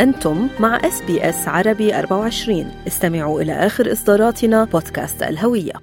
أنتم مع SBS عربي 24. استمعوا إلى آخر إصداراتنا بودكاست الهوية.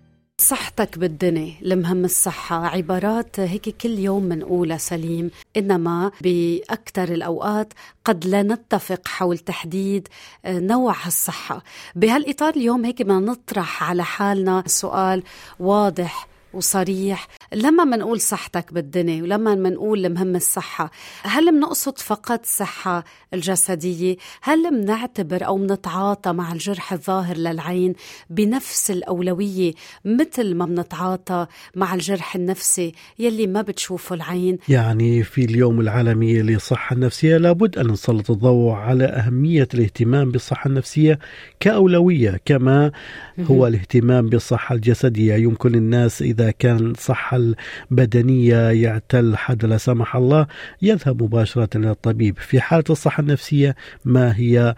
صحتك بالدنيا، المهم الصحة، عبارات هيك كل يوم منقولها سليم، إنما بأكثر الأوقات قد لا نتفق حول تحديد نوع الصحة. بهالإطار اليوم هيك بدنا نطرح على حالنا سؤال واضح وصريح. لما منقول صحتك بالدنيا ولما منقول المهم الصحة، هل منقصد فقط الصحة الجسدية؟ هل منعتبر أو منتعاطى مع الجرح الظاهر للعين بنفس الأولوية مثل ما منتعاطى مع الجرح النفسي يلي ما بتشوفه العين؟ يعني في اليوم العالمي للصحة النفسية لابد أن نسلط الضوء على أهمية الاهتمام بالصحة النفسية كأولوية، كما هو الاهتمام بالصحة الجسدية. يمكن الناس إذا كان الصحة البدنية يعتل حد لا سمح الله يذهب مباشرة إلى الطبيب. في حالة الصحة النفسية ما هي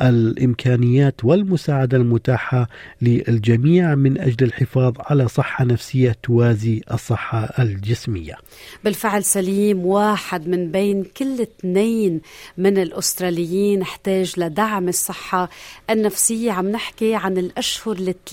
الإمكانيات والمساعدة المتاحة للجميع من أجل الحفاظ على صحة نفسية توازي الصحة الجسمية؟ بالفعل سليم، واحد من بين كل 2 من الأستراليين احتاج لدعم الصحة النفسية. عم نحكي عن الأشهر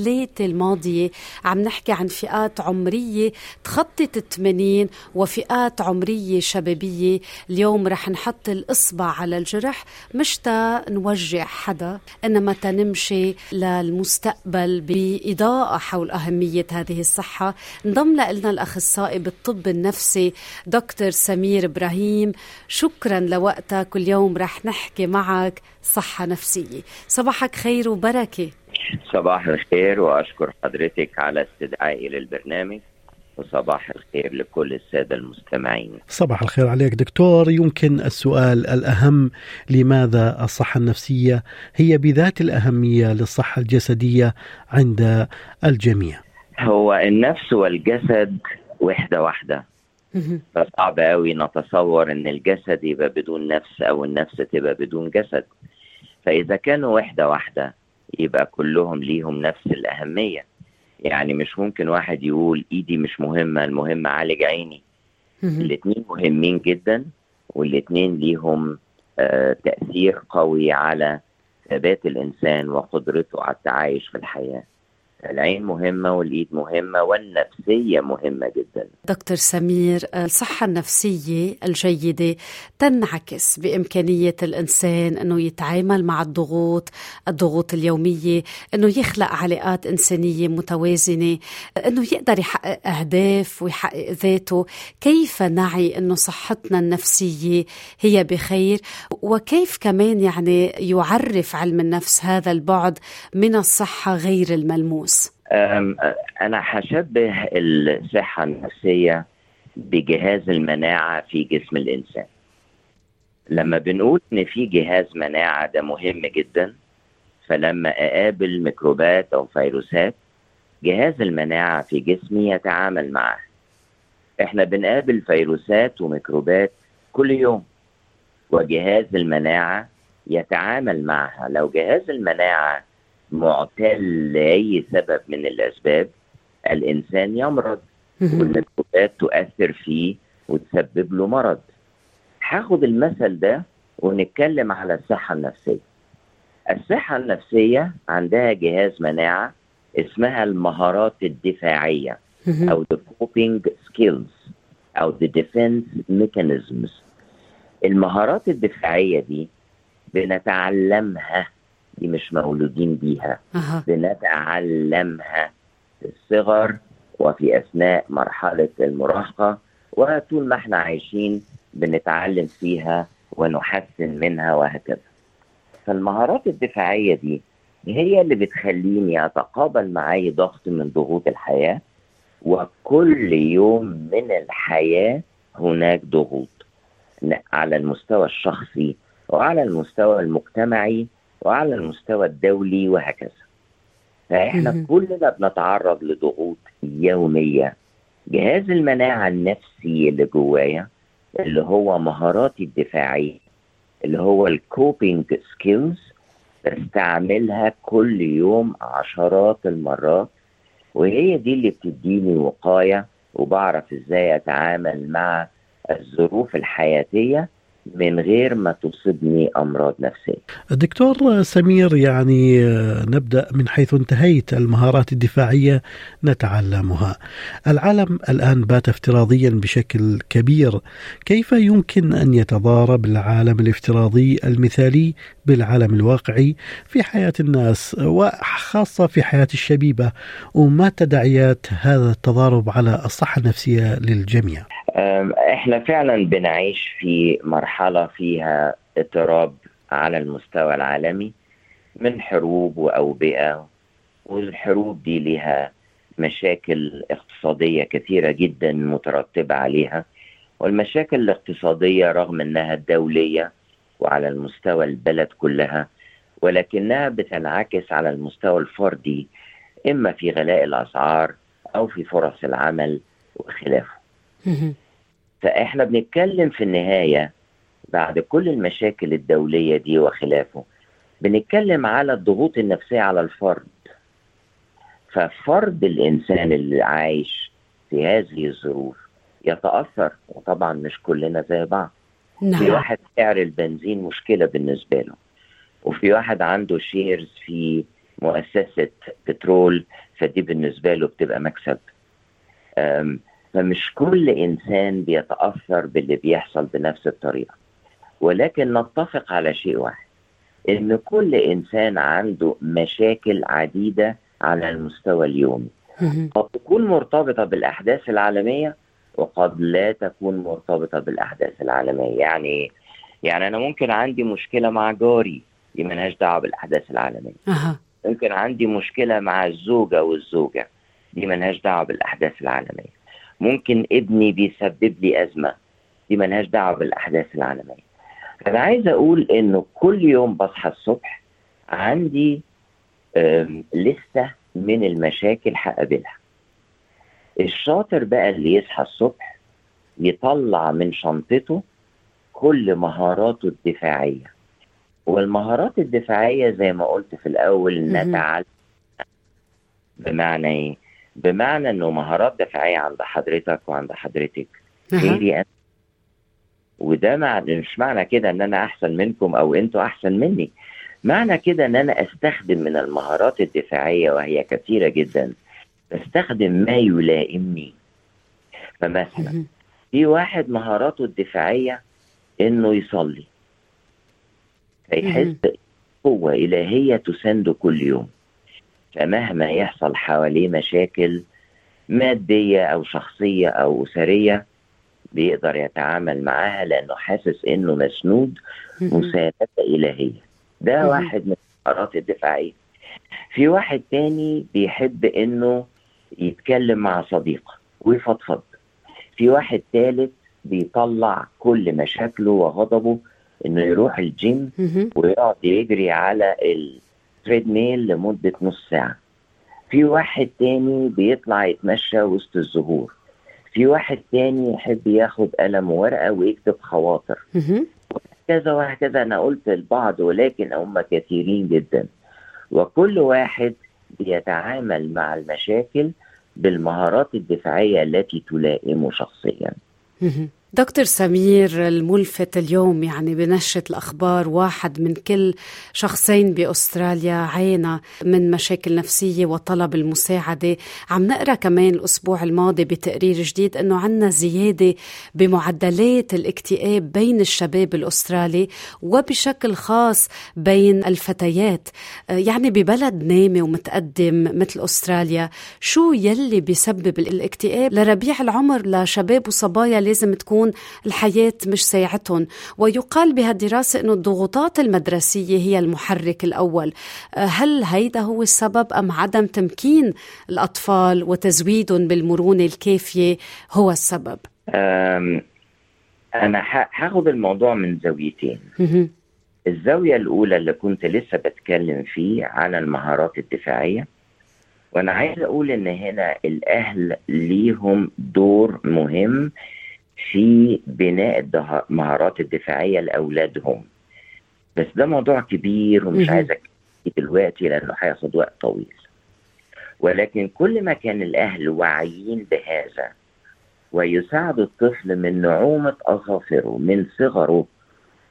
3 الماضية، عم نحكي عن فئات عمرية تخطت 80 وفئات عمرية شبابية. اليوم رح نحط الإصبع على الجرح، مش تا نوجع حدا، إنما تنمشي للمستقبل بإضاءة حول أهمية هذه الصحة. انضم لنا الأخصائي بالطب النفسي دكتور سمير إبراهيم. شكرا لوقتك، واليوم رح نحكي معك صحة نفسية. صباحك خير وبركة. صباح الخير، وأشكر حضرتك على استدعائي للبرنامج، وصباح الخير لكل السادة المستمعين. صباح الخير عليك دكتور. يمكن السؤال الأهم: لماذا الصحة النفسية هي بذات الأهمية للصحة الجسدية عند الجميع؟ هو النفس والجسد واحدة فصعب قوي نتصور ان الجسد يبقى بدون نفس او النفس تبقى بدون جسد. فإذا كانوا واحدة يبقى كلهم ليهم نفس الأهمية. يعني مش ممكن واحد يقول إيدي مش مهمة، المهم عالج عيني. الاتنين مهمين جدا، والاتنين ليهم تأثير قوي على ثبات الإنسان وقدرته على التعايش في الحياة. العين مهمة والإيد مهمة والنفسية مهمة جدا. دكتور سمير، الصحة النفسية الجيدة تنعكس بإمكانية الإنسان أنه يتعامل مع الضغوط اليومية، أنه يخلق علاقات إنسانية متوازنة، أنه يقدر يحقق أهداف ويحقق ذاته. كيف نعي أنه صحتنا النفسية هي بخير؟ وكيف كمان يعني يعرف علم النفس هذا البعد من الصحة غير الملموس؟ أنا هشبه الصحة النفسية بجهاز المناعة في جسم الإنسان. لما بنقول إن في جهاز مناعة ده مهم جدا، فلما أقابل ميكروبات أو فيروسات جهاز المناعة في جسمي يتعامل معها. إحنا بنقابل فيروسات وميكروبات كل يوم، وجهاز المناعة يتعامل معها. لو جهاز المناعة معتل لأي سبب من الأسباب، الإنسان يمرض والميكروبات تؤثر فيه وتسبب له مرض. هاخد المثل ده ونتكلم على الصحة النفسية. الصحة النفسية عندها جهاز مناعة اسمها المهارات الدفاعية أو the coping skills أو the defense mechanisms. المهارات الدفاعية دي بنتعلمها، دي مش مولودين بيها. بنتعلمها في الصغر وفي أثناء مرحلة المراهقة، وطول ما احنا عايشين بنتعلم فيها ونحسن منها وهكذا. فالمهارات الدفاعية دي هي اللي بتخليني أتقابل مع أي ضغط من ضغوط الحياة. وكل يوم من الحياة هناك ضغوط على المستوى الشخصي وعلى المستوى المجتمعي وعلى المستوى الدولي وهكذا. فإحنا كلنا بنتعرض لضغوط يومية. جهاز المناعة النفسي اللي جوايا، اللي هو مهاراتي الدفاعية، اللي هو الكوبينج سكيلز، بستعملها كل يوم عشرات المرات، وهي دي اللي بتديني وقاية وبعرف ازاي اتعامل مع الظروف الحياتية من غير ما تصيبني أمراض نفسية. دكتور سمير، يعني نبدأ من حيث انتهيت. المهارات الدفاعية نتعلمها. العالم الآن بات افتراضيا بشكل كبير. كيف يمكن أن يتضارب العالم الافتراضي المثالي بالعالم الواقعي في حياة الناس وخاصة في حياة الشبيبة؟ وما تداعيات هذا التضارب على الصحة النفسية للجميع؟ احنا فعلا بنعيش في مرحلة فيها اضطراب على المستوى العالمي من حروب وأوبئة، والحروب دي لها مشاكل اقتصادية كثيرة جدا مترتبة عليها. والمشاكل الاقتصادية رغم أنها دولية وعلى المستوى البلد كلها، ولكنها بتنعكس على المستوى الفردي، إما في غلاء الأسعار أو في فرص العمل وخلافه. فإحنا بنتكلم في النهاية بعد كل المشاكل الدولية دي وخلافه، بنتكلم على الضغوط النفسية على الفرد. ففرد الإنسان اللي عايش في هذه الظروف يتأثر، وطبعا مش كلنا زي بعض. في واحد سعر البنزين مشكلة بالنسبة له، وفي واحد عنده شيرز في مؤسسة بترول، فدي بالنسبة له بتبقى مكسب. فمش كل إنسان بيتأثر باللي بيحصل بنفس الطريقة، ولكن نتفق على شيء واحد، إن كل إنسان عنده مشاكل عديدة على المستوى اليومي، قد تكون مرتبطة بالأحداث العالمية وقد لا تكون مرتبطة بالأحداث العالمية. يعني أنا ممكن عندي مشكلة مع جاري، دي ملهاش دعوة بالأحداث العالمية. ممكن عندي مشكلة مع الزوجة والزوجة، دي ملهاش دعوة بالأحداث العالمية. ممكن ابني بيسبب لي أزمة، دي ملهاش دعوة بالأحداث العالمية. أنا عايز أقول إنه كل يوم بصحى الصبح عندي لستة من المشاكل هقابلها. الشاطر بقى اللي يصحى الصبح يطلع من شنطته كل مهاراته الدفاعية. والمهارات الدفاعية زي ما قلت في الأول نتعلم. بمعنى إيه؟ بمعنى إنه مهارات دفاعية عند حضرتك وعند حضرتك غيري أنا، وده مش معنى كده إن أنا أحسن منكم أو أنتوا أحسن مني. معنى كده إن أنا أستخدم من المهارات الدفاعية، وهي كثيرة جدا، أستخدم ما يلائمني. فمثلا في واحد مهاراته الدفاعية إنه يصلي، فيحس قوة إلهية تسنده كل يوم، فمهما يحصل حواليه مشاكل مادية أو شخصية أو أسرية بيقدر يتعامل معاها لأنه حاسس إنه مسنود مساندة إلهية. ده واحد من المهارات الدفاعية. في واحد تاني بيحب إنه يتكلم مع صديقه ويفضفض. في واحد ثالث بيطلع كل مشاكله وغضبه إنه يروح الجيم ويقعد يجري على التريدميل لمدة نص ساعة. في واحد تاني بيطلع يتمشى وسط الزهور. في واحد تاني يحب ياخد قلم وورقة ويكتب خواطر. وهكذا وهكذا. أنا قلت البعض ولكن هم كثيرين جدا، وكل واحد بيتعامل مع المشاكل بالمهارات الدفاعية التي تلائمه شخصيا. دكتور سمير، الملفت اليوم يعني بنشرة الأخبار واحد من كل شخصين بأستراليا عانى من مشاكل نفسية وطلب المساعدة. عم نقرأ كمان الأسبوع الماضي بتقرير جديد أنه عنا زيادة بمعدلات الاكتئاب بين الشباب الأسترالي وبشكل خاص بين الفتيات. يعني ببلد نامي ومتقدم مثل أستراليا، شو يلي بيسبب الاكتئاب لربيع العمر لشباب وصبايا لازم تكون الحياة مش ساعتهم؟ ويقال بهالدراسة أنه الضغوطات المدرسية هي المحرك الأول. هل هيدا هو السبب أم عدم تمكين الأطفال وتزويدهم بالمرونة الكافية هو السبب؟ أنا هاخد الموضوع من زاويتين. الزاوية الأولى اللي كنت لسه بتكلم فيه عن المهارات الدفاعية، وأنا عايز أقول إن هنا الأهل ليهم دور مهم في بناء المهارات الدفاعية لأولادهم. بس ده موضوع كبير ومش عايز أتكلم دلوقتي لأنه هياخد وقت طويل. ولكن كل ما كان الأهل واعيين بهذا ويساعد الطفل من نعومة أظافره من صغره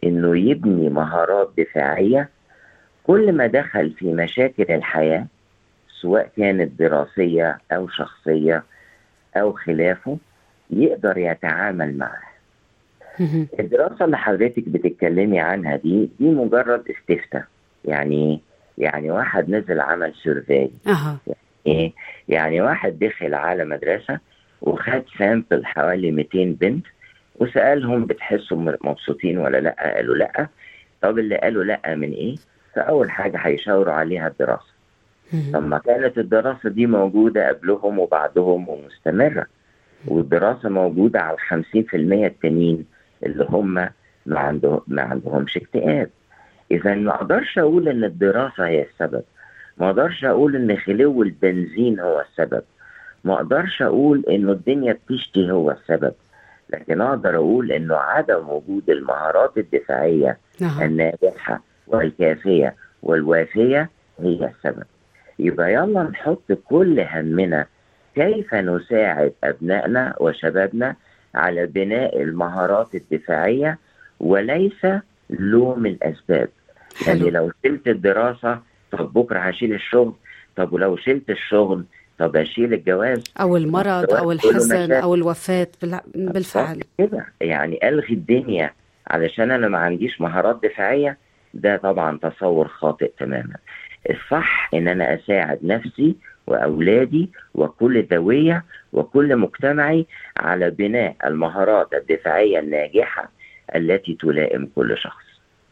إنه يبني مهارات دفاعية كل ما دخل في مشاكل الحياة، سواء كانت دراسية أو شخصية أو خلافه، يقدر يتعامل معها. الدراسة اللي حضرتك بتتكلمي عنها دي مجرد استفتاء. يعني واحد نزل عمل سيرفي. يعني واحد دخل على مدرسة وخد سامبل حوالي 200 بنت وسألهم بتحسوا مبسوطين ولا لا؟ قالوا لا. طب اللي قالوا لا من ايه؟ فأول حاجة هيشاوروا عليها الدراسة. طب ما كانت الدراسة دي موجودة قبلهم وبعدهم ومستمرة، والدراسة موجودة على 50% التانيين اللي هم ما عندهمش اكتئاب. إذا ما أقدرش أقول إن الدراسة هي السبب، ما أقدرش أقول إن خلو البنزين هو السبب، ما أقدرش أقول إنه الدنيا بتشتي هو السبب، لكن أقدر أقول إنه عدم وجود المهارات الدفاعية الناجحة والكافية والوافية هي السبب. يبقى يلا نحط كل همنا كيف نساعد أبنائنا وشبابنا على بناء المهارات الدفاعية وليس لوم الأسباب. يعني لو شلت الدراسة طب بكرة هشيل الشغل، طب ولو شلت الشغل طب أشيل الجواز أو المرض أو الحزن أو الوفاة. بالفعل كده يعني ألغي الدنيا علشان أنا ما عنديش مهارات دفاعية. ده طبعا تصور خاطئ تماما. الصح إن أنا أساعد نفسي وأولادي وكل ذوية وكل مجتمعي على بناء المهارات الدفاعية الناجحة التي تلائم كل شخص.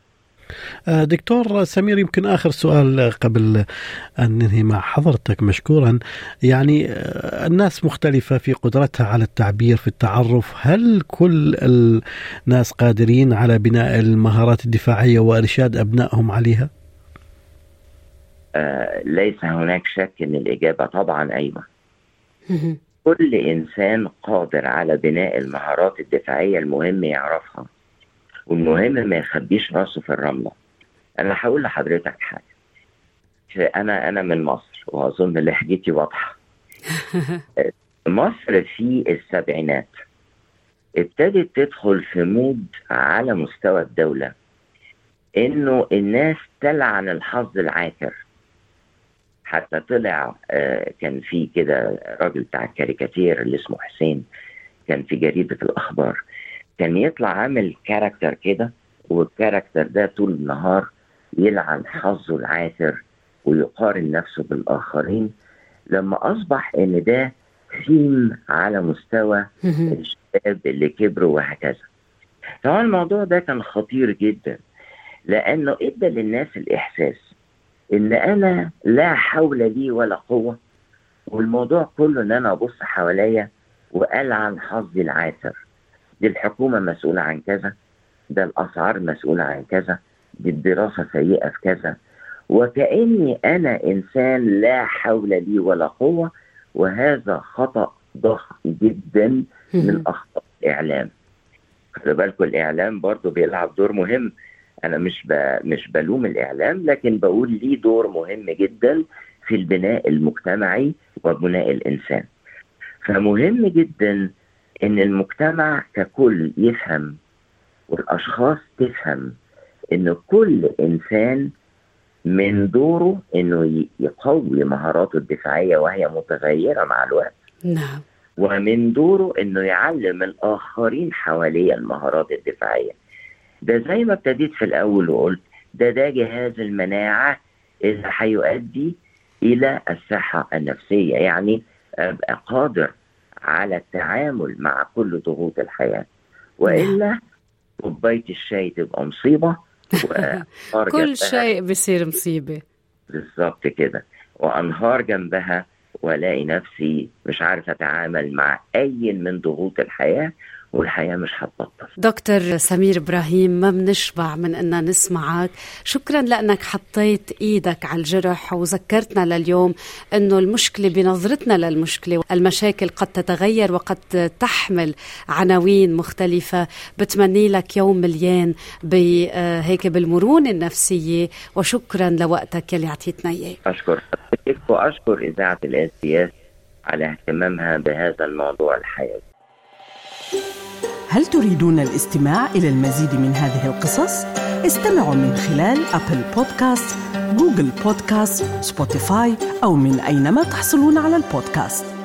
دكتور سمير، يمكن آخر سؤال قبل أن ننهي مع حضرتك مشكورا. يعني الناس مختلفة في قدرتها على التعبير في التعرف، هل كل الناس قادرين على بناء المهارات الدفاعية وإرشاد أبنائهم عليها؟ ليس هناك شك أن الإجابة طبعا أيوة. كل إنسان قادر على بناء المهارات الدفاعية، المهم يعرفها والمهم ما يخبيش راسه في الرملة. أنا هقول لحضرتك حاجة. أنا من مصر وأظن لهجتي واضحة. مصر في السبعينات ابتدت تدخل في مود على مستوى الدولة إنه الناس تلعن الحظ العاثر. حتى طلع كان في كده راجل بتاع الكاريكاتير اللي اسمه حسين، كان في جريدة الأخبار، كان يطلع عامل كاركتر كده، والكاركتر ده طول النهار يلعن حظه العاثر ويقارن نفسه بالآخرين، لما أصبح إن ده ثيم على مستوى الشباب اللي كبروا وهكذا. طبعا الموضوع ده كان خطير جدا، لأنه إدى للناس الإحساس إن أنا لا حول لي ولا قوة، والموضوع كله إن أنا أبص حواليا وألعن حظي العاثر. دي الحكومة مسؤولة عن كذا، ده الأسعار مسؤولة عن كذا، دي الدراسة سيئة في كذا، وكأني أنا إنسان لا حول لي ولا قوة. وهذا خطأ ضخم جدا من أخطاء الإعلام. خلي بالكم الإعلام برضو بيلعب دور مهم. أنا مش بلوم الإعلام، لكن بقول ليه دور مهم جدا في البناء المجتمعي وبناء الإنسان. فمهم جدا إن المجتمع ككل يفهم والأشخاص تفهم إن كل إنسان من دوره إنه يقوي مهاراته الدفاعية وهي متغيرة مع الوقت. نعم. ومن دوره إنه يعلم الآخرين حواليه المهارات الدفاعية. ده زي ما ابتديت في الأول وقلت ده جهاز المناعة اللي هيؤدي إلى الصحة النفسية. يعني أبقى قادر على التعامل مع كل ضغوط الحياة، وإلا كوباية الشاي تبقى مصيبة كل شيء بيصير مصيبة. بالضبط كده، وأنهار جنبها ولاقي نفسي مش عارف أتعامل مع أي من ضغوط الحياة، والحياة مش هتبطل. دكتور سمير إبراهيم، ما بنشبع من أننا نسمعك. شكرا لأنك حطيت إيدك على الجرح وذكرتنا لليوم أنه المشكلة بنظرتنا للمشكلة. المشاكل قد تتغير وقد تحمل عناوين مختلفة. بتمني لك يوم مليان هيك بالمرونة النفسية، وشكرا لوقتك اللي عطيتنا إياه. أشكر حضرتك وأشكر إذاعة الSBS على اهتمامها بهذا الموضوع الحيوي. هل تريدون الاستماع إلى المزيد من هذه القصص؟ استمعوا من خلال أبل بودكاست، جوجل بودكاست، سبوتيفاي أو من أينما تحصلون على البودكاست.